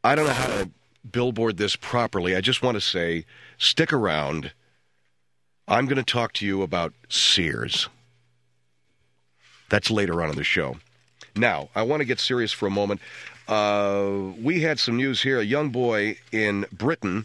I don't know how to billboard this properly. I just want to say, stick around. I'm going to talk to you about Sears. That's later on in the show. Now, I want to get serious for a moment. We had some news here. A young boy in Britain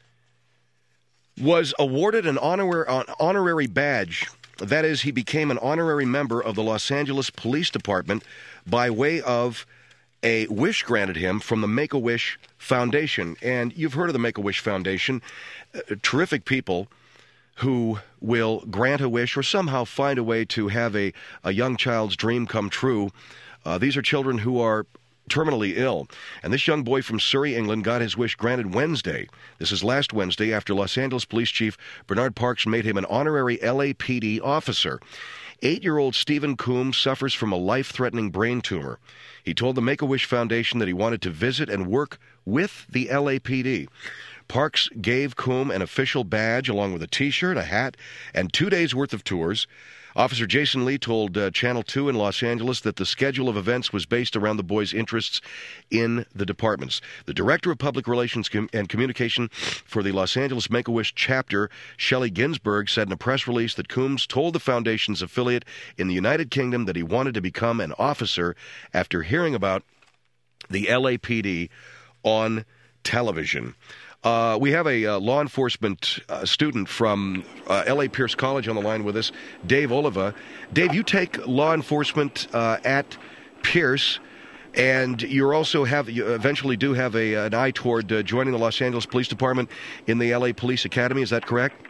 was awarded an honorary badge. That is, he became an honorary member of the Los Angeles Police Department by way of a wish granted him from the Make-A-Wish Foundation. And you've heard of the Make-A-Wish Foundation. Terrific people who will grant a wish or somehow find a way to have a young child's dream come true. These are children who are terminally ill. And this young boy from Surrey, England, got his wish granted Wednesday. This is last Wednesday after Los Angeles Police Chief Bernard Parks made him an honorary LAPD officer. 8-year-old Stephen Coombs suffers from a life-threatening brain tumor. He told the Make-A-Wish Foundation that he wanted to visit and work with the LAPD. Parks gave Coombs an official badge along with a T-shirt, a hat, and 2 days' worth of tours. Officer Jason Lee told Channel 2 in Los Angeles that the schedule of events was based around the boy's interests in the departments. The Director of Public Relations and Communication for the Los Angeles Make-A-Wish chapter, Shelley Ginsburg, said in a press release that Coombs told the foundation's affiliate in the United Kingdom that he wanted to become an officer after hearing about the LAPD on television. We have a law enforcement student from L.A. Pierce College on the line with us, Dave Oliva. Dave, you take law enforcement at Pierce, and you eventually do have an eye toward joining the Los Angeles Police Department in the L.A. Police Academy. Is that correct?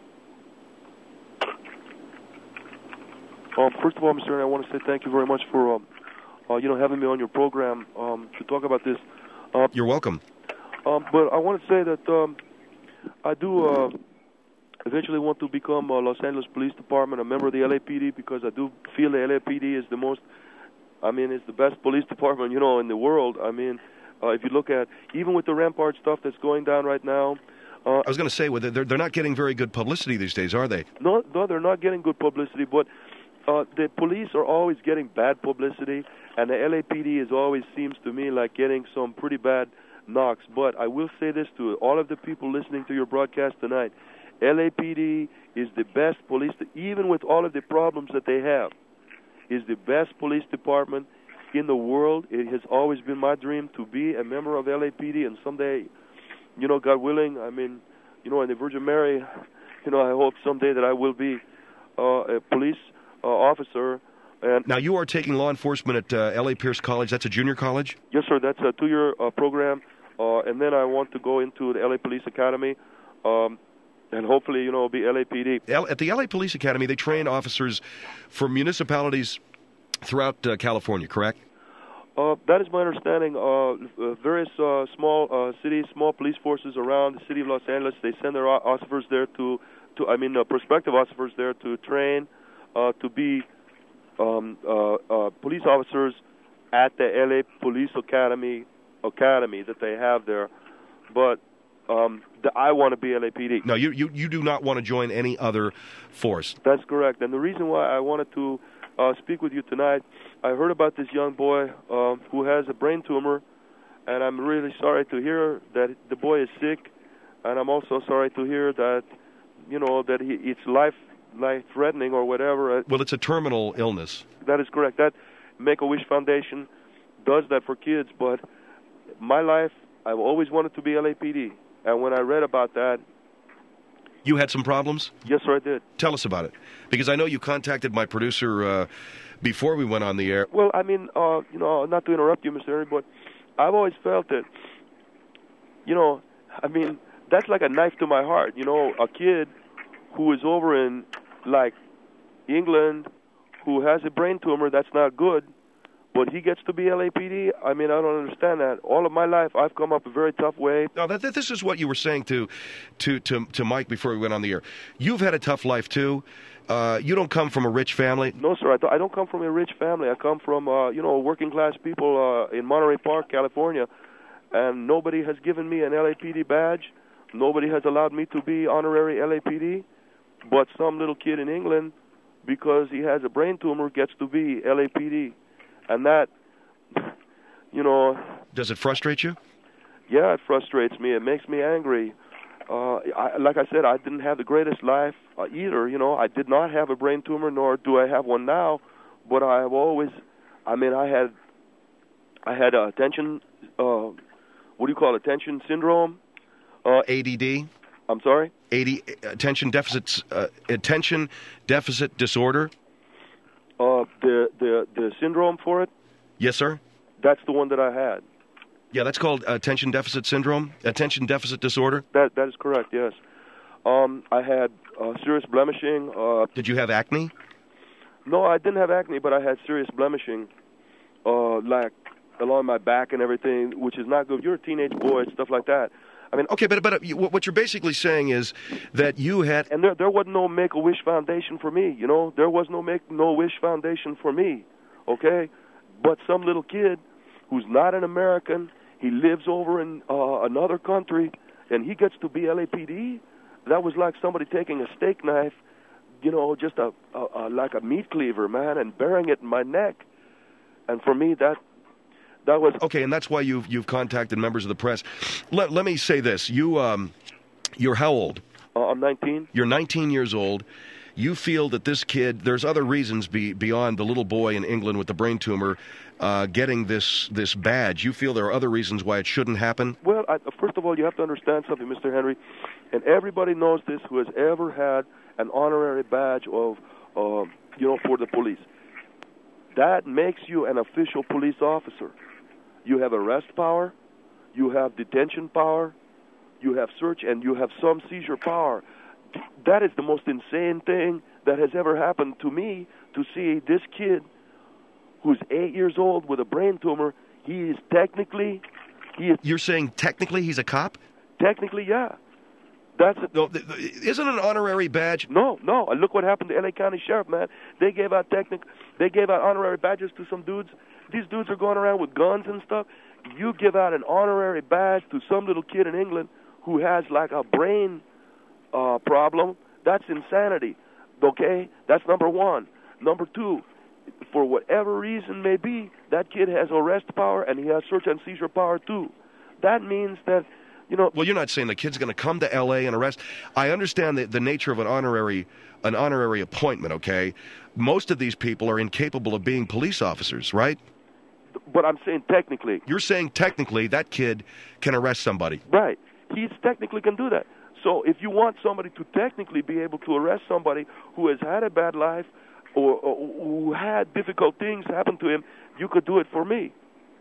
First of all, Mr. Ernie, I want to say thank you very much for having me on your program to talk about this. You're welcome. But I want to say that I do eventually want to become Los Angeles Police Department, a member of the LAPD, because I do feel the LAPD is it's the best police department, in the world. If you look at, even with the Rampart stuff that's going down right now. I was going to say, they're not getting very good publicity these days, are they? No, they're not getting good publicity, but the police are always getting bad publicity, and the LAPD always seems to me like getting some pretty bad knocks. But I will say this to all of the people listening to your broadcast tonight. LAPD is the best police, even with all of the problems that they have, is the best police department in the world. It has always been my dream to be a member of LAPD, and someday, God willing, in the Virgin Mary, I hope someday that I will be a police officer. And now, you are taking law enforcement at L.A. Pierce College. That's a junior college? Yes, sir. That's a 2-year program. And then I want to go into the L.A. Police Academy and hopefully, be LAPD. At the L.A. Police Academy, they train officers for municipalities throughout California, correct? That is my understanding. Various small cities, small police forces around the city of Los Angeles, they send their officers there prospective officers there to train to be police officers at the L.A. Police Academy that they have there. But I want to be LAPD. No, you do not want to join any other force. That's correct. And the reason why I wanted to speak with you tonight, I heard about this young boy who has a brain tumor, and I'm really sorry to hear that the boy is sick, and I'm also sorry to hear that, that it's life-threatening or whatever. Well, it's a terminal illness. That is correct. That Make-A-Wish Foundation does that for kids, but my life, I've always wanted to be LAPD. And when I read about that... You had some problems? Yes, sir, I did. Tell us about it. Because I know you contacted my producer before we went on the air. Well, not to interrupt you, Mr. Ernie, but I've always felt that, that's like a knife to my heart. A kid who is over in, England, who has a brain tumor, that's not good, but he gets to be LAPD. I don't understand that. All of my life, I've come up a very tough way. No, this is what you were saying to Mike before we went on the air. You've had a tough life, too. You don't come from a rich family. No, sir. I don't come from a rich family. I come from, working-class people in Monterey Park, California, and nobody has given me an LAPD badge. Nobody has allowed me to be honorary LAPD, but some little kid in England, because he has a brain tumor, gets to be LAPD. And that, Does it frustrate you? Yeah, it frustrates me. It makes me angry. Like I said, I didn't have the greatest life either. You know, I did not have a brain tumor, nor do I have one now. But I have always, I mean, I had attention. What do you call it? Attention syndrome? ADD. I'm sorry. Attention deficit disorder. The syndrome for it. Yes, sir. That's the one that I had. Yeah, that's called attention deficit syndrome, attention deficit disorder. That is correct. Yes. I had serious blemishing. Did you have acne? No, I didn't have acne, but I had serious blemishing, like along my back and everything, which is not good. You're a teenage boy, stuff like that. I mean, okay, but what you're basically saying is that you had, and there wasn't no Make-A-Wish Foundation for me. You know, there was no Make-A-Wish Foundation for me. Okay, but some little kid who's not an American, he lives over in another country, and he gets to be LAPD. That was like somebody taking a steak knife, you know, just like a meat cleaver, man, and burying it in my neck. And for me, that was okay, and that's why you've contacted members of the press. Let me say this: you're how old? I'm 19. You're 19 years old. You feel that this kid, there's other reasons beyond the little boy in England with the brain tumor getting this badge. You feel there are other reasons why it shouldn't happen? Well, first of all, you have to understand something, Mr. Henry, and everybody knows this who has ever had an honorary badge of, for the police. That makes you an official police officer. You have arrest power, you have detention power, you have search, and you have some seizure power. That is the most insane thing that has ever happened to me, to see this kid who's 8 years old with a brain tumor. You're saying technically he's a cop? Technically, yeah. Isn't an honorary badge? No. Look what happened to LA County Sheriff, man. They gave out honorary badges to some dudes. These dudes are going around with guns and stuff. You give out an honorary badge to some little kid in England who has like a brain problem. That's insanity. Okay? That's number one. Number two, for whatever reason may be, that kid has arrest power and he has search and seizure power too. That means that, you know. Well, you're not saying the kid's going to come to L.A. and arrest. I understand the nature of an honorary appointment. Okay, most of these people are incapable of being police officers, right? But I'm saying technically. You're saying technically that kid can arrest somebody. Right. He technically can do that. So if you want somebody to technically be able to arrest somebody who has had a bad life or who had difficult things happen to him, you could do it for me.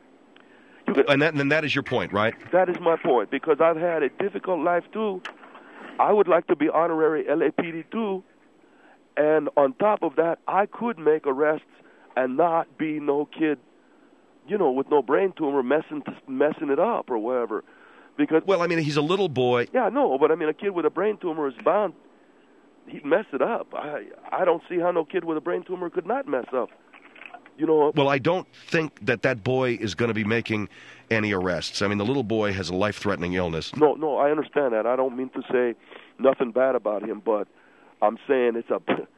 And that is your point, right? That is my point, because I've had a difficult life too. I would like to be honorary LAPD too, and on top of that, I could make arrests and not be no kid, with no brain tumor messing it up or whatever. Because, well, I mean, he's a little boy. Yeah, no, but I mean, a kid with a brain tumor is bound. He'd mess it up. I don't see how no kid with a brain tumor could not mess up. Well, I don't think that boy is going to be making any arrests. I mean, the little boy has a life-threatening illness. No, I understand that. I don't mean to say nothing bad about him, but I'm saying that's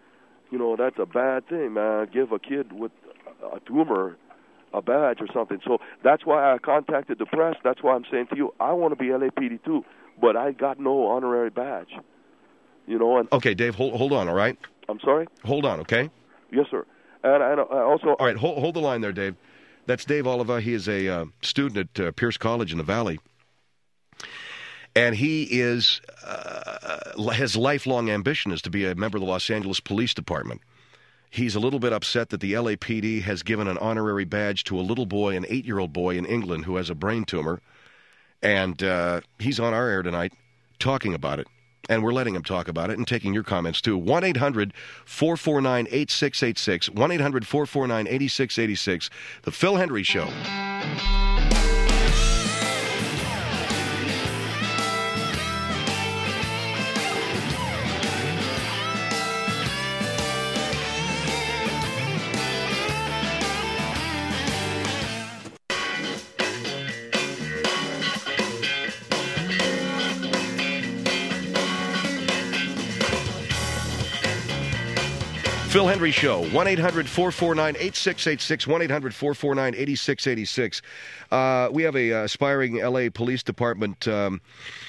a bad thing, man. Give a kid with a tumor a badge or something. So that's why I contacted the press. That's why I'm saying to you, I want to be LAPD too, but I got no honorary badge. Okay, Dave, hold on, all right? I'm sorry? Hold on, okay? Yes, sir. And I also... All right, hold the line there, Dave. That's Dave Oliva. He is a student at Pierce College in the Valley. And he his lifelong ambition is to be a member of the Los Angeles Police Department. He's a little bit upset that the LAPD has given an honorary badge to a little boy, an 8-year-old boy in England who has a brain tumor. And he's on our air tonight talking about it. And we're letting him talk about it and taking your comments, too. 1-800-449-8686. 1-800-449-8686. The Phil Hendrie Show. Phil Hendry Show, 1-800-449-8686, 1-800-449-8686. We have a aspiring L.A. Police Department, an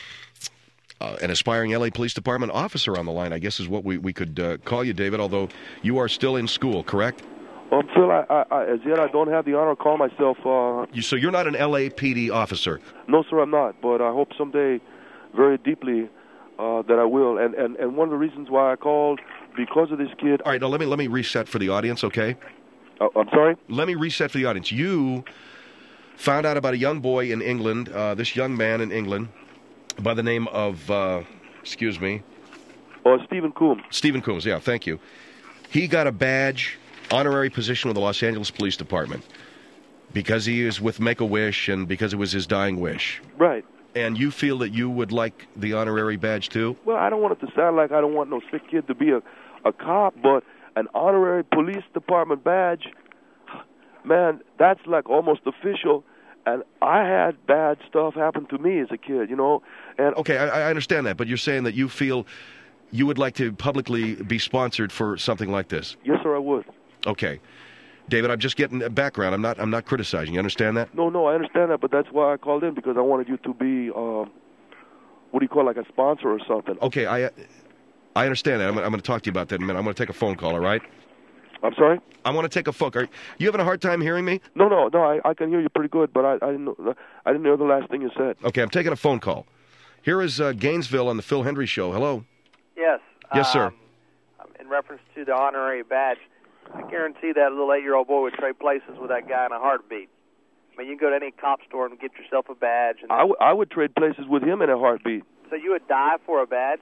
aspiring L.A. Police Department officer on the line, I guess is what we could call you, David, although you are still in school, correct? Phil, as yet I don't have the honor to call myself... So you're not an LAPD officer? No, sir, I'm not, but I hope someday very deeply that I will. And one of the reasons why I called... because of this kid. All right, now let me reset for the audience, okay? I'm sorry? Let me reset for the audience. You found out about a young boy in England, this young man in England, by the name of, Stephen Coombs. Stephen Coombs, yeah, thank you. He got a badge, honorary position with the Los Angeles Police Department because he is with Make-A-Wish and because it was his dying wish. Right. And you feel that you would like the honorary badge, too? Well, I don't want it to sound like I don't want no sick kid to be a cop, but an honorary police department badge, man, that's like almost official. And I had bad stuff happen to me as a kid, you know. And okay, I understand that, but you're saying that you feel you would like to publicly be sponsored for something like this? Yes, sir, I would. Okay. David, I'm just getting a background. I'm not criticizing. You understand that? No, I understand that, but that's why I called in, because I wanted you to be, what do you call it, like a sponsor or something. Okay, I understand that. I'm going to talk to you about that in a minute. I'm going to take a phone call, all right? I'm sorry? I want to take a phone call. You having a hard time hearing me? No, I can hear you pretty good, but I didn't know the last thing you said. Okay, I'm taking a phone call. Here is Gainesville on the Phil Hendry Show. Hello? Yes. Yes, sir. In reference to the honorary badge, I guarantee that little 8-year-old boy would trade places with that guy in a heartbeat. I mean, you can go to any cop store and get yourself a badge. And I would trade places with him in a heartbeat. So you would die for a badge?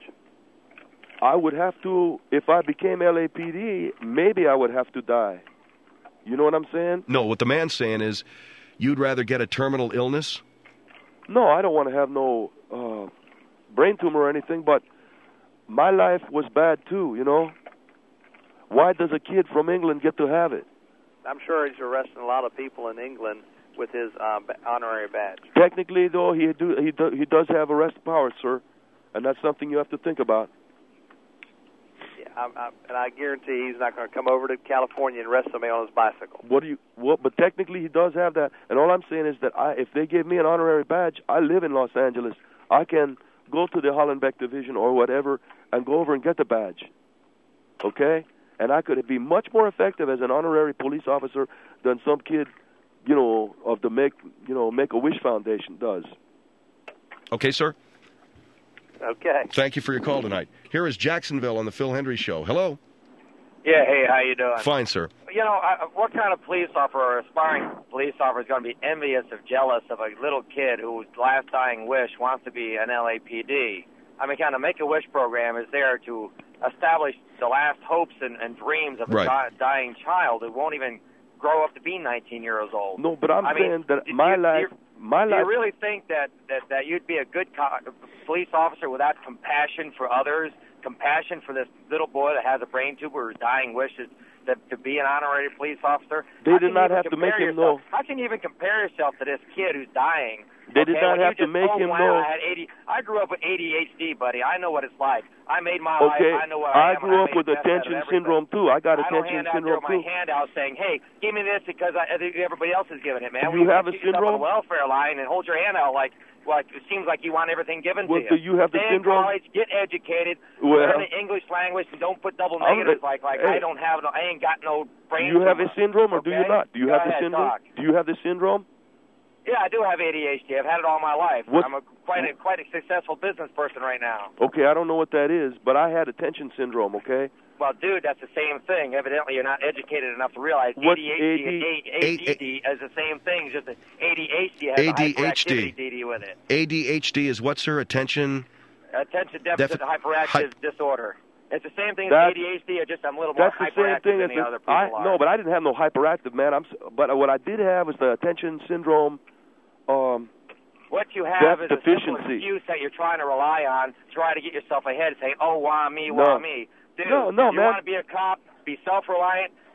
I would have to, if I became LAPD, maybe I would have to die. You know what I'm saying? No, what the man's saying is you'd rather get a terminal illness? No, I don't want to have no brain tumor or anything, but my life was bad too, you know? Why does a kid from England get to have it? I'm sure he's arresting a lot of people in England with his honorary badge. Technically, though, he does have arrest powers, sir, and that's something you have to think about. Yeah, and I guarantee he's not going to come over to California and arrest somebody on his bicycle. But technically, he does have that. And all I'm saying is that if they gave me an honorary badge, I live in Los Angeles. I can go to the Hollenbeck Division or whatever and go over and get the badge. Okay? And I could be much more effective as an honorary police officer than some kid, you know, of the Make-A-Wish Foundation does. Okay, sir. Okay. Thank you for your call tonight. Here is Jacksonville on the Phil Hendry Show. Hello? Yeah, hey, how you doing? Fine, sir. You know, what kind of police officer or aspiring police officer is going to be envious or jealous of a little kid whose last dying wish wants to be an LAPD? I mean, kind of Make-A-Wish program is there to establish the last hopes and dreams of a dying child who won't even grow up to be 19 years old. No, but I'm saying that my life... Do you really think that you'd be a good police officer without compassion for others, compassion for this little boy that has a brain tumor whose dying wish is to be an honorary police officer? They did not have to make him know. How can you even compare yourself to this kid who's dying? They did not have to make him know. I grew up with ADHD, buddy. I know what it's like. I made my life. I know what I am. I grew up with attention syndrome, too. I got attention syndrome, too. I don't hand out my handout saying, hey, give me this because everybody else is giving it, man. You have a syndrome? On the welfare line and hold your hand out like it seems like you want everything given to you. Do you have the syndrome? Stay in college, get educated, learn the English language, and don't put double negatives I ain't got no brain. Do you have a syndrome or do you not? Do you have the syndrome? Do you have the syndrome? Yeah, I do have ADHD. I've had it all my life. I'm quite a successful business person right now. Okay, I don't know what that is, but I had attention syndrome, okay? Well, dude, that's the same thing. Evidently, you're not educated enough to realize ADHD and ADD is the same thing, just that ADHD has a hyperactivity with it. ADHD is what, sir? Attention deficit hyperactive disorder. It's the same thing as ADHD, just I'm a little more hyperactive than the other people are. No, but I didn't have no hyperactive, man. But what I did have was the attention syndrome. What you have is a simple deficiency. Excuse that you're trying to rely on, try to get yourself ahead, saying, "Oh, why me? Why me?" Dude, no, you want to be a cop, be self-reliant,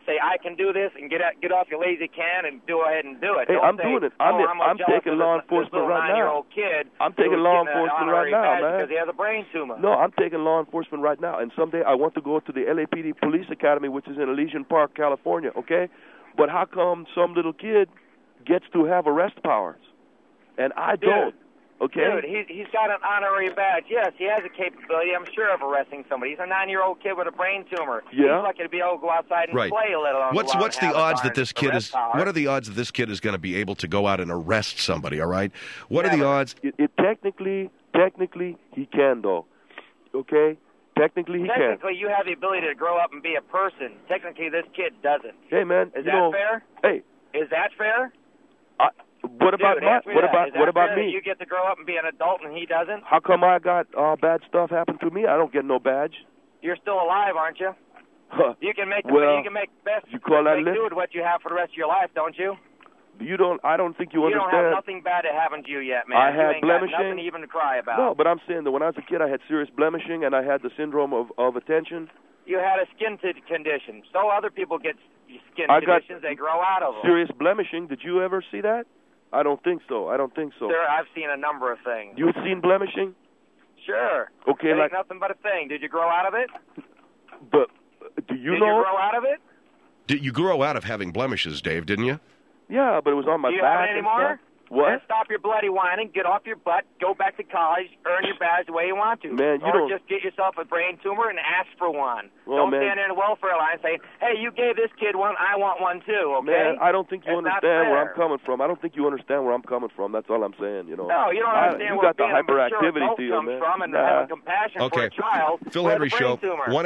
say, I can do this, and get off your lazy can and go ahead and do it. Hey, Don't I'm say, doing it. I'm taking law enforcement right now. Kid I'm taking law enforcement right now, man. Because he has a brain tumor. No, I'm taking law enforcement right now. And someday I want to go to the LAPD Police Academy, which is in Elysian Park, California, okay? But how come some little kid gets to have arrest powers and I don't? Okay. Dude, he's got an honorary badge. Yes, he has a capability, I'm sure, of arresting somebody. He's a 9-year-old kid with a brain tumor. Yeah. He's lucky to be able to go outside and play, let alone What's the odds that this kid is? power. What are the odds that this kid is going to be able to go out and arrest somebody? All right. What are the odds? Technically, he can though. Okay. Technically, he can. Technically, you have the ability to grow up and be a person. Technically, this kid doesn't. Hey, man. Is that fair? Hey. Is that fair? What about me? You get to grow up and be an adult and he doesn't? How come I got bad stuff happen to me? I don't get no badge. You're still alive, aren't you? You can make best you call that do with what you have for the rest of your life, don't you? I don't think you understand. You don't have nothing bad that happened to you yet, man. I you had ain't blemishing. Got nothing even to cry about. No, but I'm saying that when I was a kid, I had serious blemishing and I had the syndrome of attention. You had a skin condition. So other people get skin conditions. They grow out of them. Serious blemishing. Did you ever see that? I don't think so. Sir, I've seen a number of things. You've seen blemishing? Sure. Okay, it ain't nothing but a thing. Did you grow out of it? But do you know? Did you grow out of it? Did you grow out of having blemishes, Dave? Didn't you? Yeah, but it was on my back. Do you have it anymore? What? Then stop your bloody whining, get off your butt, go back to college, earn your badge the way you want to. Man, or just get yourself a brain tumor and ask for one. Well, don't stand there in the welfare line and say, hey, you gave this kid one, I want one too, okay? Man, I don't think you understand where I'm coming from. I don't think you understand where I'm coming from. That's all I'm saying, you know. No, you don't understand where being a mature adult comes from and having compassion for a child. Phil Hendrie Show,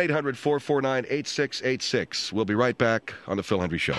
1-800-449-8686. We'll be right back on the Phil Hendrie Show.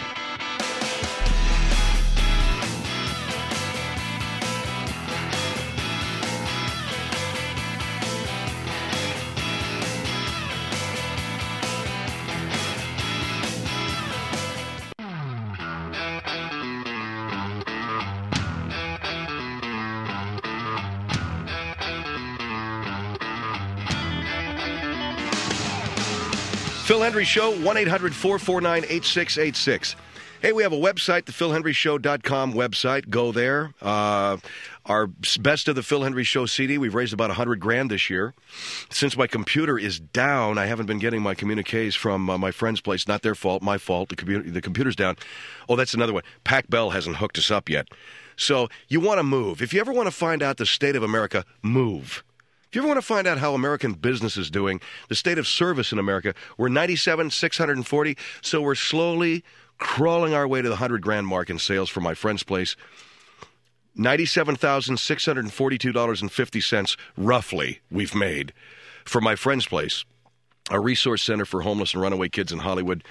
Phil Hendrie Show, 1-800-449-8686. Hey, we have a website, the PhilHendrieShow.com website. Go there. Our Best of the Phil Hendrie Show CD, we've raised about $100,000 this year. Since my computer is down, I haven't been getting my communiques from my friend's place. Not their fault, my fault. The computer's down. Oh, that's another one. Pac Bell hasn't hooked us up yet. So you want to move. If you ever want to find out the state of America, move. If you ever want to find out how American business is doing, the state of service in America, we're 97,640, so we're slowly crawling our way to the $100,000 mark in sales for my friend's place. $97,642.50 roughly we've made for my friend's place, a resource center for homeless and runaway kids in Hollywood,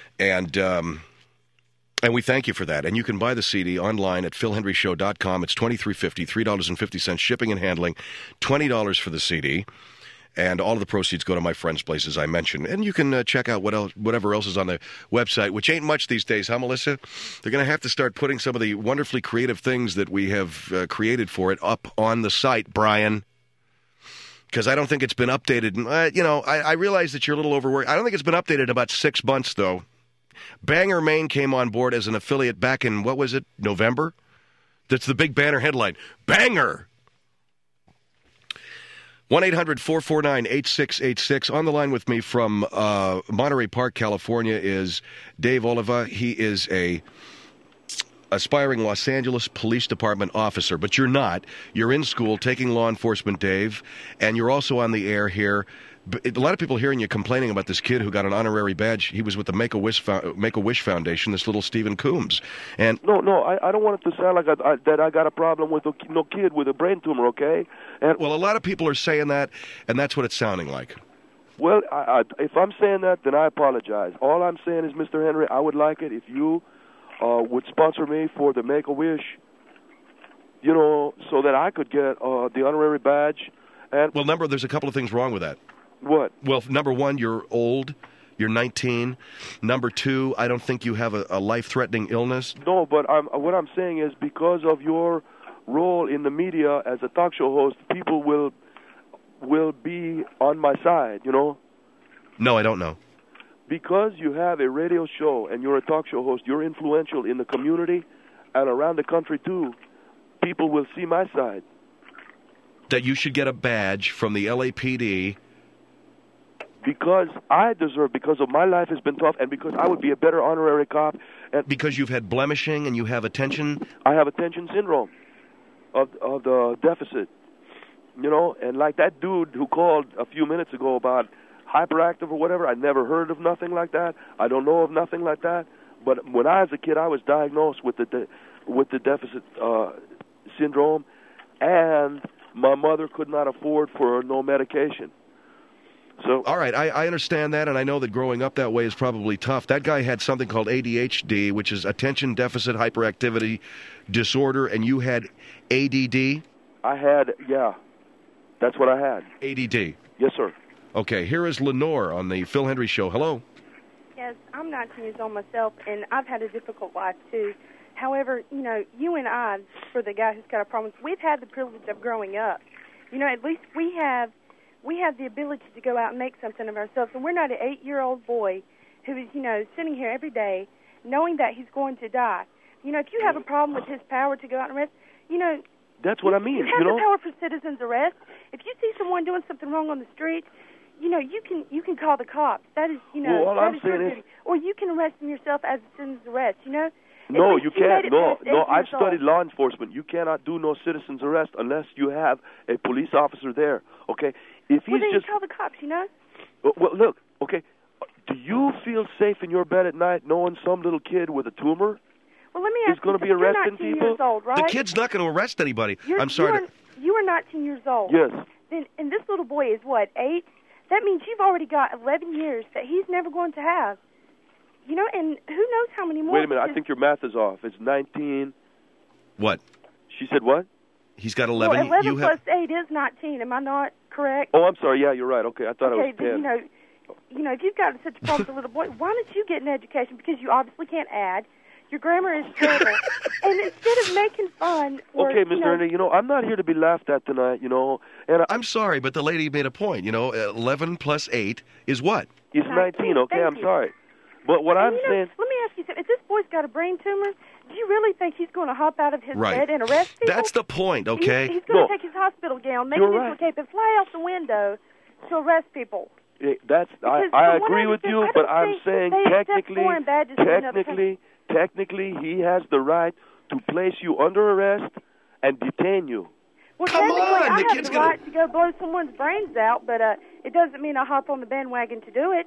and we thank you for that. And you can buy the CD online at PhilHendrieShow.com. It's $23.50, $3.50 shipping and handling, $20 for the CD. And all of the proceeds go to my friend's place, as I mentioned. And you can check out whatever else is on the website, which ain't much these days, huh, Melissa? They're going to have to start putting some of the wonderfully creative things that we have created for it up on the site, Brian. Because I don't think it's been updated. I realize that you're a little overworked. I don't think it's been updated in about 6 months, though. Bangor, Maine came on board as an affiliate back in, what was it, November? That's the big banner headline. Bangor! 1-800-449-8686. On the line with me from Monterey Park, California is Dave Oliva. He is a aspiring Los Angeles Police Department officer, but you're not. You're in school taking law enforcement, Dave, and you're also on the air here. A lot of people hearing you complaining about this kid who got an honorary badge. He was with the Make-A-Wish Foundation, this little Stephen Coombs. And No, I don't want it to sound like that I got a problem with no kid with a brain tumor, okay? Well, a lot of people are saying that, and that's what it's sounding like. Well, if I'm saying that, then I apologize. All I'm saying is, Mr. Henry, I would like it if you would sponsor me for the Make-A-Wish, so that I could get the honorary badge. And well, there's a couple of things wrong with that. What? Well, number one, you're old. You're 19. Number two, I don't think you have a life-threatening illness. No, but what I'm saying is because of your role in the media as a talk show host, people will be on my side, No, I don't know. Because you have a radio show and you're a talk show host, you're influential in the community and around the country too. People will see my side. That you should get a badge from the LAPD. Because I deserve, because of my life has been tough, and because I would be a better honorary cop. And because you've had blemishing and you have attention. I have attention syndrome of the deficit, you know. And like that dude who called a few minutes ago about hyperactive or whatever, I never heard of nothing like that. I don't know of nothing like that. But when I was a kid, I was diagnosed with the deficit syndrome, and my mother could not afford for no medication. So, all right, I understand that, and I know that growing up that way is probably tough. That guy had something called ADHD, which is attention deficit hyperactivity disorder, and you had ADD? I had, yeah, that's what I had. ADD? Yes, sir. Okay, here is Lenore on the Phil Hendry Show. Hello. Yes, I'm 19 years old myself, and I've had a difficult life, too. However, you know, you and I, for the guy who's got a problem, we've had the privilege of growing up. You know, at least we have the ability to go out and make something of ourselves. And we're not an 8-year-old boy who is, you know, sitting here every day knowing that he's going to die. You know, if you have a problem with his power to go out and arrest, you know. That's what I mean, you have the power for citizen's arrest. If you see someone doing something wrong on the street, you know, you can call the cops. That is, you know, well, that is your duty. Or you can arrest them yourself as a citizen's arrest, you know. No, you can't. No, I've studied law enforcement. You cannot do no citizen's arrest unless you have a police officer there, okay? If he's then just you call the cops, you know? Well, look, okay, do you feel safe in your bed at night knowing some little kid with a tumor well, let me ask is going to be you're arresting 19 people? Years old, right? The kid's not going to arrest anybody. I'm sorry. You are 19 years old. Yes. Then, and this little boy is, what, 8? That means you've already got 11 years that he's never going to have. You know, and who knows how many more. Wait a minute, I think your math is off. It's 19. What? She said what? He's got 11. Well, 11 plus 8 is 19. Am I not correct? Oh, I'm sorry. Yeah, you're right. Okay, I thought it was 10. You know, if you've got such a problem with a little boy, why don't you get an education? Because you obviously can't add. Your grammar is terrible. And instead of making fun... Or, okay, Mr. Ernie, you know, I'm not here to be laughed at tonight, you know. And I'm sorry, but the lady made a point. You know, 11 plus 8 is what? It's 19, okay? I'm sorry. But what I'm saying... Let me ask you something. If this boy's got a brain tumor, do you really think he's going to hop out of his bed and arrest people? That's the point, okay? He's going to take his hospital gown, make it into a cape, and fly out the window to arrest people. I agree with you, but I'm saying technically he has the right to place you under arrest and detain you. Well, Come on, I the have kid's the right to go blow someone's brains out, but it doesn't mean I hop on the bandwagon to do it.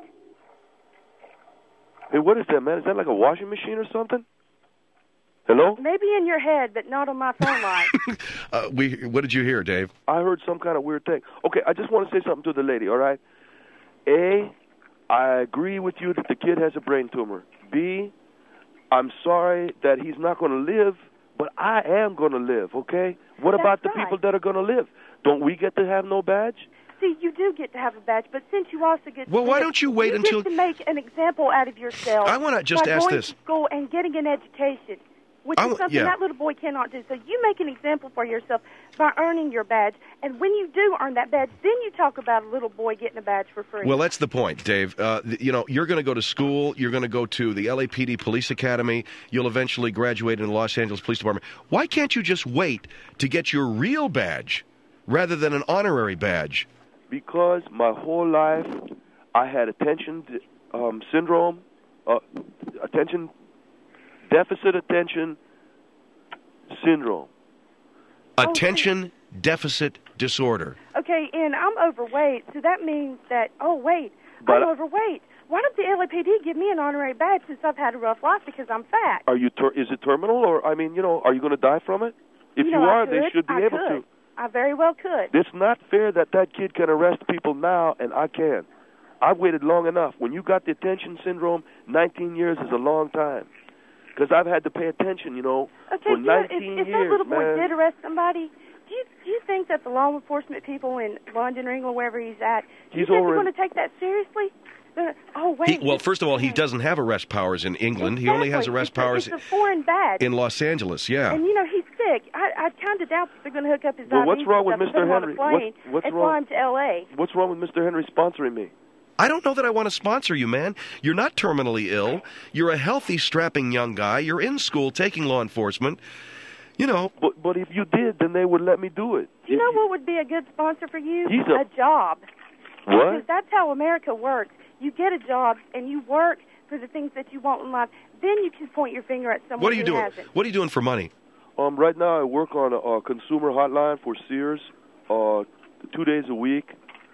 Hey, what is that, man? Is that like a washing machine or something? Hello? Maybe in your head, but not on my phone line. What did you hear, Dave? I heard some kind of weird thing. Okay, I just want to say something to the lady, all right? A, I agree with you that the kid has a brain tumor. B, I'm sorry that he's not going to live, but I am going to live, okay? What about the people that are going to live? Don't we get to have no badge? See, you do get to have a badge, but since you also get to Well, why don't you wait until... You get to make an example out of yourself. I want to just ask this. By going to school and getting an education, which is something that little boy cannot do. So you make an example for yourself by earning your badge, and when you do earn that badge, then you talk about a little boy getting a badge for free. Well, that's the point, Dave. You know, you're going to go to school. You're going to go to the LAPD Police Academy. You'll eventually graduate in the Los Angeles Police Department. Why can't you just wait to get your real badge rather than an honorary badge? Because my whole life I had attention syndrome, attention deficit attention syndrome. Attention deficit disorder. Okay, and I'm overweight, so that means that, I'm overweight. Why don't the LAPD give me an honorary badge since I've had a rough life because I'm fat? Is it terminal, or, I mean, you know, are you going to die from it? If you are, they should be able to. I very well could. It's not fair that kid can arrest people now and I can't. I've waited long enough. When you got the attention syndrome, 19 years is a long time. Because I've had to pay attention, you know, for 19 years, if that little boy did arrest somebody, do you think that the law enforcement people in London or England, wherever he's at, do you think they're going to take that seriously? Well, first of all, he doesn't have arrest powers in England. Exactly. He only has arrest powers it's a foreign badge. in Los Angeles, yeah. And, you know, he's sick. I kind of doubt that they're going to hook up his Well, what's wrong with Mr. Henry? What's wrong? And fly him to L.A. What's wrong with Mr. Henry sponsoring me? I don't know that I want to sponsor you, man. You're not terminally ill. You're a healthy, strapping young guy. You're in school taking law enforcement. You know. But if you did, then they would let me do it. Do you know what would be a good sponsor for you? He's a job. What? Because that's how America works. You get a job and you work for the things that you want in life. Then you can point your finger at someone What are you who doing? hasn't. What are you doing for money? Right now I work on a consumer hotline for Sears, 2 days a week.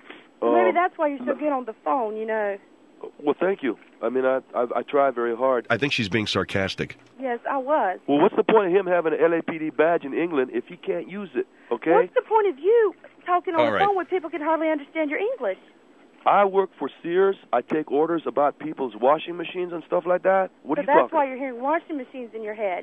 Maybe that's why you're so good on the phone, you know. Well, thank you. I mean, I try very hard. I think she's being sarcastic. Yes, I was. Well, what's the point of him having an LAPD badge in England if he can't use it, okay? What's the point of you talking on All the right. phone where people can hardly understand your English? I work for Sears. I take orders about people's washing machines and stuff like that. What are you So that's talking? why you're hearing washing machines in your head.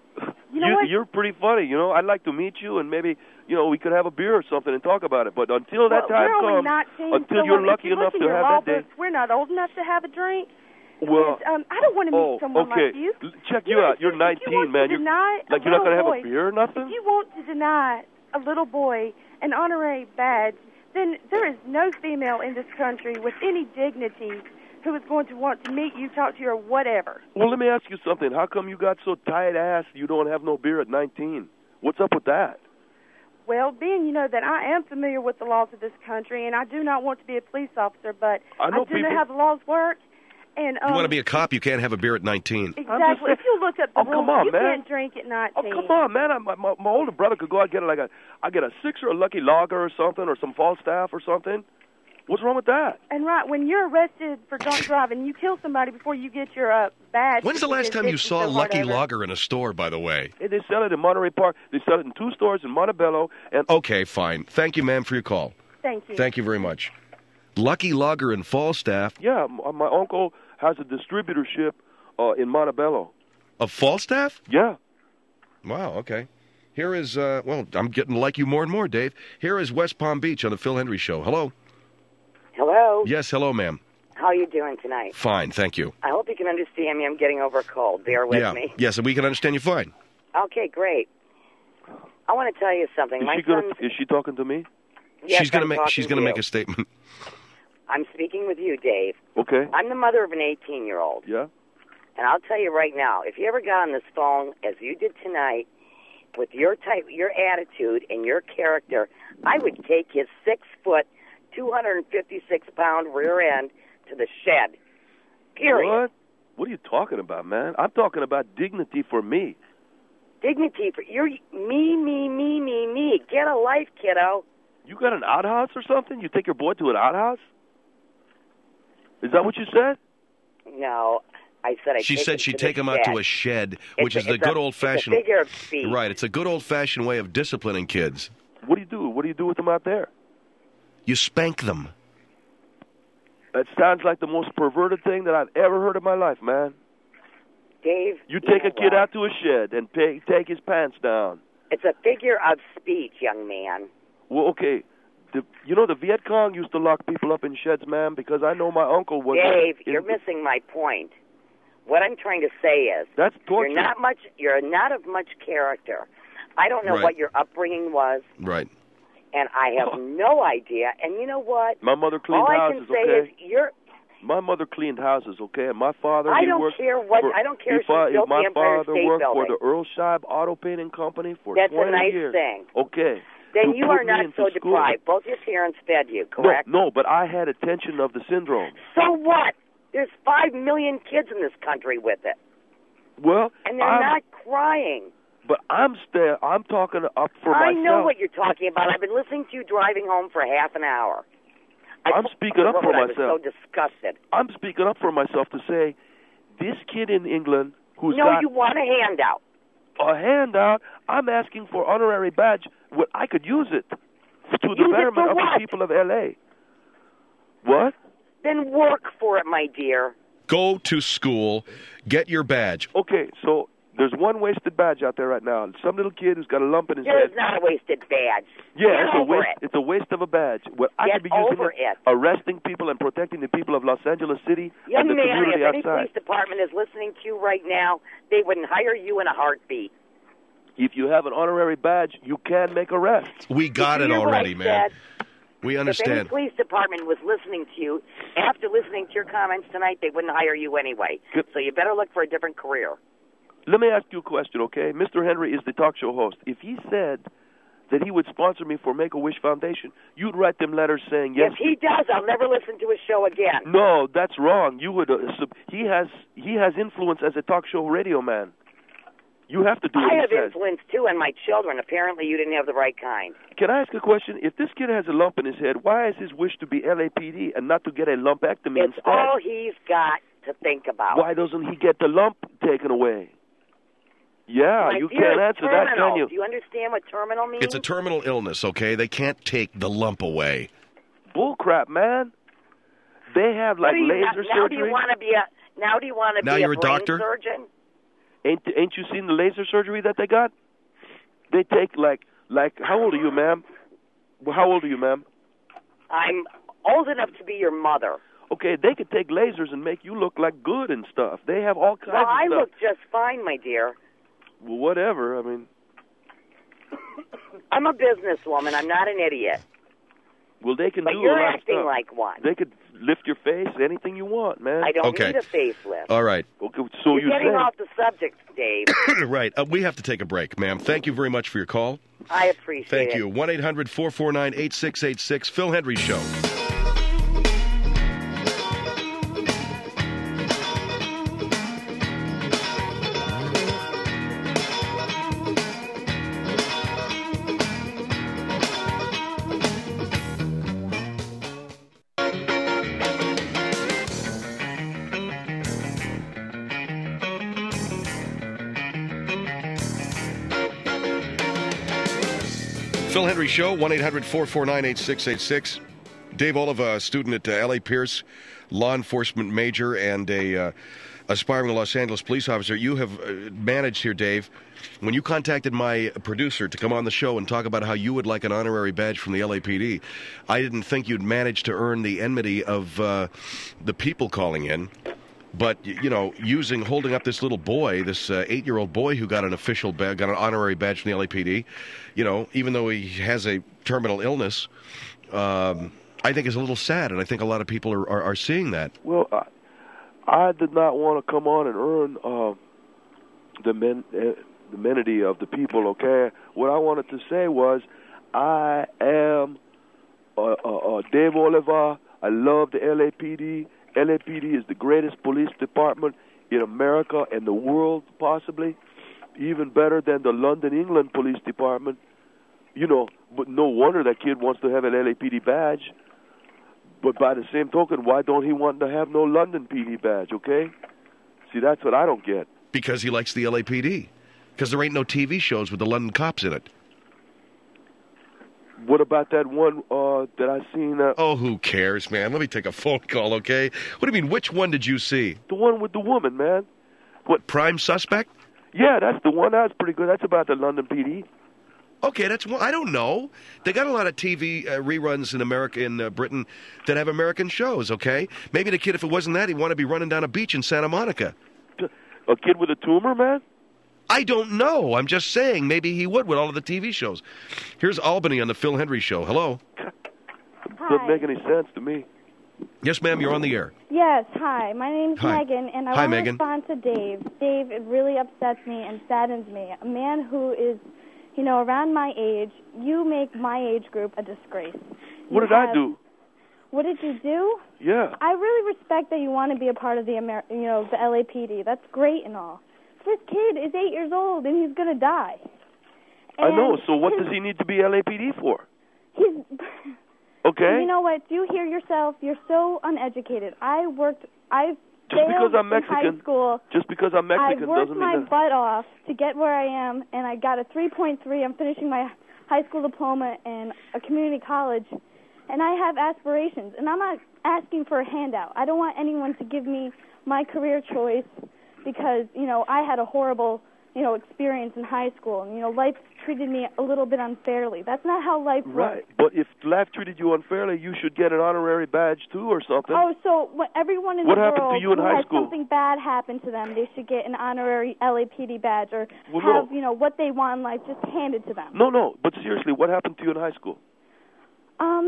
You know what? You're pretty funny, you know. I'd like to meet you and maybe, you know, we could have a beer or something and talk about it. But until that time we're only comes, 19, until so you're if lucky you enough look in to your have law that day. books, we're not old enough to have a drink. Well, And, I don't want to meet someone okay. like you. Check you out. You're If 19, you want man. To deny Like a you're not gonna little have a boy, beer or nothing? If you want to deny a little boy an honorary badge, then there is no female in this country with any dignity who is going to want to meet you, talk to you, or whatever. Well, let me ask you something. How come you got so tight-ass you don't have no beer at 19? What's up with that? Well, being you know that I am familiar with the laws of this country, and I do not want to be a police officer, but I know do know people- how the laws work. And You want to be a cop, you can't have a beer at 19. exactly. If you look up the Oh, rules, come on, you man. can't drink at 19. Oh, come on, man. My older brother could go out and get I get a 6 or a Lucky Lager or something, or some Falstaff or something. What's wrong with that? And right, when you're arrested for drunk driving, you kill somebody before you get your badge. When's the last because time you it's saw so hard Lucky over. Lager in a store, by the way? Hey, they sell it in Monterey Park. They sell it in 2 stores in Montebello. And Okay, fine. Thank you, ma'am, for your call. Thank you. Thank you very much. Lucky Lager in Falstaff. yeah, my uncle has a distributorship in Montebello. Of Falstaff? Yeah. Wow, okay. Here is, well, I'm getting to like you more and more, Dave. Here is West Palm Beach on the Phil Hendry Show. Hello? Hello. Yes, hello, ma'am. How are you doing tonight? Fine, thank you. I hope you can understand me. I'm getting over a cold. Bear with yeah. me. Yes, and we can understand you fine. Okay, great. I want to tell you something. Is she talking to me? Yes, she's gonna I'm make talking she's to gonna you. make a statement. I'm speaking with you, Dave. Okay. I'm the mother of an 18-year-old. Yeah. And I'll tell you right now, if you ever got on this phone, as you did tonight, with your type, your attitude and your character, I would take his 6-foot, 256-pound rear end to the shed. Period. What? What are you talking about, man? I'm talking about dignity for me. Dignity for you're me. Get a life, kiddo. You got an outhouse or something? You take your boy to an outhouse? Is that what you said? No, I said I. She take said him she'd to take the him out shed. to a shed, It's which is a- the it's a- good old-fashioned... It's a figure of speech. Right, it's a good old-fashioned way of disciplining kids. What do you do? What do you do with them out there? You spank them. That sounds like the most perverted thing that I've ever heard in my life, man. Dave, You take know a kid what? out to a shed and take his pants down. It's a figure of speech, young man. Well, okay. You know the Viet Cong used to lock people up in sheds, ma'am, because I know my uncle was... Dave, you're missing my point. What I'm trying to say is, That's torture. you're not of much character. I don't know Right. what your upbringing was, Right. and I have no idea. And you know what? My mother cleaned All I houses, can say okay? is you're. My mother cleaned houses, okay? And my father, I he don't worked care what. for, I don't care if I- she built my the Empire father State worked Building. for the Earl Scheib Auto Painting Company for That's 20 a nice years. thing. Okay. Then To you put are me not into so school. deprived. Both your parents fed you, correct? No, but I had attention of the syndrome. So what? There's 5 million kids in this country with it, Well, and they're not crying. But I'm talking up for I myself. know what you're talking about. I've been listening to you driving home for half an hour. I'm speaking up for I myself. was so disgusted. I'm speaking up for myself to say, this kid in England who's No, got you want a handout. a handout, I'm asking for honorary badge. Well, I could use it to the Use it betterment for of what? the people of L.A. What? Then work for it, my dear. Go to school, get your badge. Okay, so there's one wasted badge out there right now. Some little kid who's got a lump in his There's head. not a wasted badge. Yeah, Get it's a over waste. it. It's a waste of a badge. Well, I Get could be using over it. arresting people and protecting the people of Los Angeles City Young and the man, community if any outside. police department is listening to you right now, they wouldn't hire you in a heartbeat. If you have an honorary badge, you can make arrests. We got Did it you hear what I already, man. said? We If any understand. police department was listening to you, after listening to your comments tonight, they wouldn't hire you anyway. So you better look for a different career. Let me ask you a question, okay? Mr. Henry is the talk show host. If he said that he would sponsor me for Make-A-Wish Foundation, you'd write them letters saying yes. If he does, I'll never listen to his show again. No, that's wrong. You would. He has influence as a talk show radio man. You have to do what I he have says. influence, too, on my children. Apparently, you didn't have the right kind. Can I ask a question? If this kid has a lump in his head, why is his wish to be LAPD and not to get a lumpectomy It's instead? all he's got to think about. Why doesn't he get the lump taken away? Yeah, My you dear, can't it's answer that, terminal. can you? Do you understand what terminal means? It's a terminal illness, okay? They can't take the lump away. Bull crap, man. They have like laser now surgery. do you want to be a Now you're a brain doctor? surgeon? Ain't you seen the laser surgery that they got? They take like how old are you, ma'am? Well, how old are you, ma'am? I'm old enough to be your mother. Okay, they could take lasers and make you look like good and stuff. They have all kinds Well, of I stuff. look just fine, my dear. Well, whatever. I mean, I'm a businesswoman. I'm not an idiot. well, they can But do a you're lot of acting stuff. like one. They could lift your face, anything you want, man. I don't Okay. need a facelift. All right. Okay, so You're getting say. off the subject, Dave. Right. We have to take a break, ma'am. Thank you very much for your call. I appreciate Thank it. you. 1-800-449-8686. Phil Hendry Show. Phil Hendry Show, 1-800-449-8686. Dave Oliva, student at L.A. Pierce, law enforcement major and a aspiring Los Angeles police officer. You have managed here, Dave, when you contacted my producer to come on the show and talk about how you would like an honorary badge from the LAPD, I didn't think you'd manage to earn the enmity of the people calling in. But, you know, holding up this little boy, this 8-year-old boy who got an official badge, got an honorary badge from the LAPD, you know, even though he has a terminal illness, I think is a little sad, and I think a lot of people are seeing that. Well, I did not want to come on and earn the amenity of the people, okay? What I wanted to say was I am Dave Oliva. I love the LAPD. LAPD is the greatest police department in America and the world, possibly. Even better than the London, England police department. You know, but no wonder that kid wants to have an LAPD badge. But by the same token, why don't he want to have no London PD badge, okay? See, that's what I don't get. Because he likes the LAPD. Because there ain't no TV shows with the London cops in it. What about that one that I seen? Oh, who cares, man? Let me take a phone call, okay? What do you mean, which one did you see? The one with the woman, man. What, Prime Suspect? Yeah, that's the one. That's pretty good. That's about the London PD. Okay, that's one. I don't know. They got a lot of TV reruns in America, in Britain, that have American shows, okay? Maybe the kid, if it wasn't that, he'd want to be running down a beach in Santa Monica. A kid with a tumor, man? I don't know. I'm just saying maybe he would with all of the TV shows. Here's Albany on the Phil Hendry Show. Hello. Doesn't make any sense to me. Yes, ma'am, you're on the air. Yes, hi. My name's Hi. Megan, and I Hi, want to Megan. respond to Dave. Dave, it really upsets me and saddens me. A man who is, you know, around my age, you make my age group a disgrace. What did I do? What did you do? Yeah. I really respect that you want to be a part of the the LAPD. That's great and all. This kid is 8 years old, and he's going to die. I know. And So what does he need to be LAPD for? He's... Okay. You know what? You hear yourself. You're so uneducated. I've Just because failed I'm in Mexican. high school. Just because I'm Mexican I worked doesn't my mean that. butt off to get where I am, and I got a 3.3. I'm finishing my high school diploma in a community college, and I have aspirations. And I'm not asking for a handout. I don't want anyone to give me my career choice because, you know, I had a horrible, you know, experience in high school, and, you know, life treated me a little bit unfairly. That's not how life Right. works. But if life treated you unfairly, you should get an honorary badge too or something. Oh, so everyone in What the happened to world you in who high has school? something bad happen to them, they should get an honorary LAPD badge or Well, have, no. you know, what they want in life just handed to them. No, but seriously, what happened to you in high school?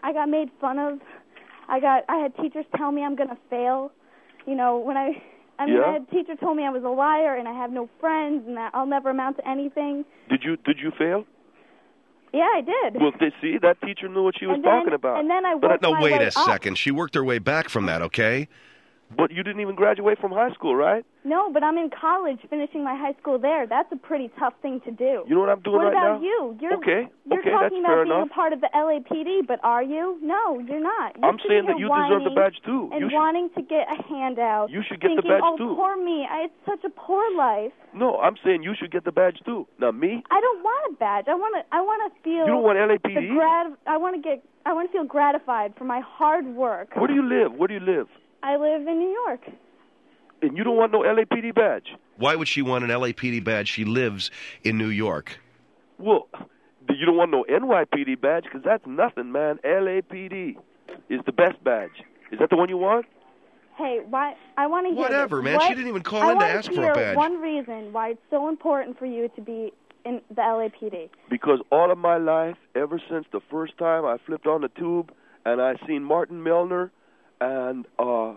I got made fun of. I had teachers tell me I'm going to fail. You know, when I had teachers told me I was a liar and I have no friends and that I'll never amount to anything. Did you fail? Yeah, I did. Well, see, that teacher knew what she was talking about. And then I worked my wait way a second. She worked her way back from that, okay? But you didn't even graduate from high school, right? No, but I'm in college finishing my high school there. That's a pretty tough thing to do. You know what I'm doing right now? What about you? You're okay, talking that's fair about being enough. a part of the LAPD, but are you? No, you're not. I'm saying that you deserve the badge, too. And wanting to get a handout. You should get the thinking, badge, too. Oh, poor me. I had such a poor life. No, I'm saying you should get the badge, too. Now, me? I don't want a badge. I want to feel... You don't want LAPD? I want to feel gratified for my hard work. Where do you live? I live in New York. And you don't want no LAPD badge? Why would she want an LAPD badge? She lives in New York. Well, you don't want no NYPD badge because that's nothing, man. LAPD is the best badge. Is that the one you want? Hey, why? I want to hear Whatever, this. man. She didn't even call in to ask for a badge. One reason why it's so important for you to be in the LAPD. Because all of my life, ever since the first time I flipped on the tube and I seen Martin Milner and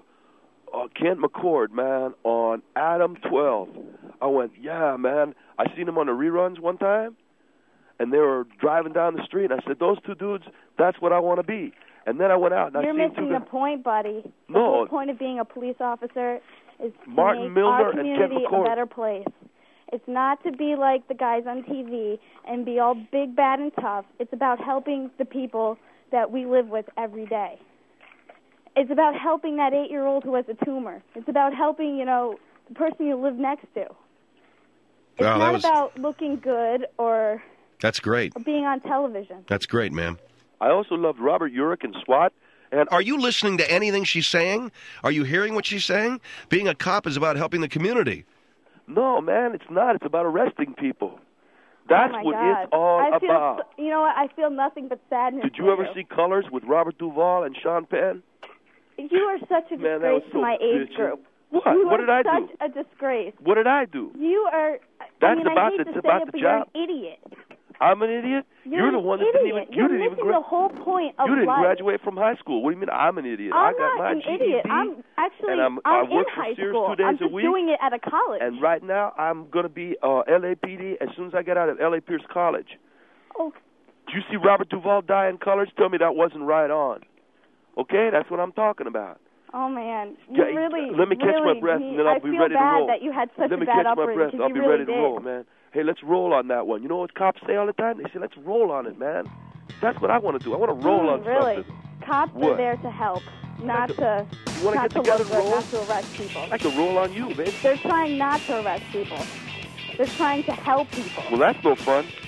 Kent McCord, man, on Adam 12. I went, yeah, man. I seen them on the reruns one time, and they were driving down the street. And I said, those two dudes, that's what I want to be. And then I went out and You're I seen missing the point, buddy. The No. whole point of being a police officer is to Martin make Milner our and Kent community a McCord. better place. It's not to be like the guys on TV and be all big, bad, and tough. It's about helping the people that we live with every day. It's about helping that 8-year-old who has a tumor. It's about helping, the person you live next to. It's not about looking good or That's great. being on television. That's great, ma'am. I also loved Robert Urich and SWAT. And are you listening to anything she's saying? Are you hearing what she's saying? Being a cop is about helping the community. No, man, it's not. It's about arresting people. That's what God. it's all about. You know what? I feel nothing but sadness. Did you ever see Colors with Robert Duvall and Sean Penn? You are such a disgrace to my age group. What? What did I do? Such a disgrace. What did I do? You are. That's I hate to it's say about it, the but job. You're an idiot. I'm an idiot. You're the one that idiot. didn't even. You're didn't even missing the whole point of You didn't life. graduate from high school. What do you mean I'm an idiot? I'm I got not my an GED. idiot. I'm actually. And I work in for high Sears school. 2 days I'm a just week. doing it at a college. And right now I'm going to be LAPD as soon as I get out of LA Pierce College. Oh. Did you see Robert Duvall die in Colors? Tell me that wasn't right on. Okay, that's what I'm talking about. Oh man, Let me catch my breath, and then I'll be ready to roll. I feel bad that you had such Let me a bad catch my upbringing, breath. 'cause I'll you be really ready to did. roll, man. Hey, let's roll on that one. You know what cops say all the time? They say, let's roll on it, man. That's what I want to do. I want to roll on really? something. Cops What? are there to help, not to You want to get together look and good, roll? not to arrest people. I can roll on you, baby. They're trying not to arrest people. They're trying to help people. Well, that's no fun.